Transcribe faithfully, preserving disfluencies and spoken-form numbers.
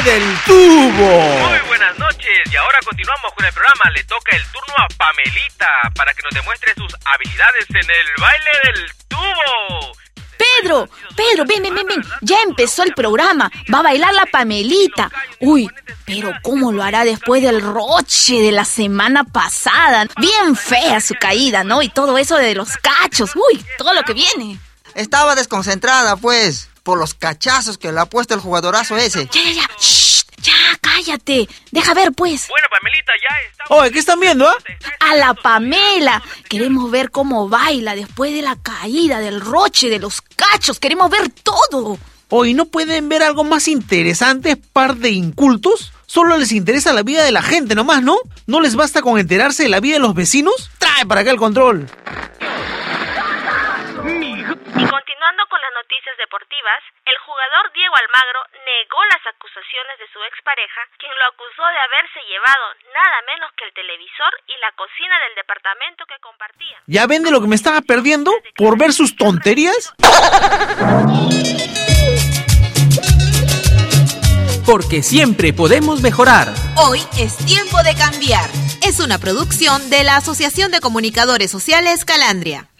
del tubo. Muy buenas noches y ahora continuamos con el programa. Le toca el turno a Pamelita para que nos demuestre sus habilidades en el baile del tubo. Pedro, Pedro, ven, ven, ven, ven. Ya empezó el programa. Va a bailar la Pamelita. Uy, pero ¿cómo lo hará después del roche de la semana pasada? Bien fea su caída, ¿no? Y todo eso de los cachos. Uy, todo lo que viene. Estaba desconcentrada, pues, por los cachazos que le ha puesto el jugadorazo ese. Ya, ya, ya. Shh, ya, cállate. Deja ver, pues. Bueno, Pamelita, ya está. Oye, ¿qué están viendo, ah? A la Pamela. Queremos ver cómo baila después de la caída, del roche, de los cachos. Queremos ver todo. Oye, ¿no pueden ver algo más interesante, par de incultos? Solo les interesa la vida de la gente nomás, ¿no? ¿No les basta con enterarse de la vida de los vecinos? Trae para acá el control. Y continuando con las noticias deportivas, el jugador Diego Almagro negó las acusaciones de su expareja, quien lo acusó de haberse llevado nada menos que el televisor y la cocina del departamento que compartían. ¿Ya ven de lo que me estaba perdiendo por ver sus tonterías? Porque siempre podemos mejorar. Hoy es tiempo de cambiar. Es una producción de la Asociación de Comunicadores Sociales Calandria.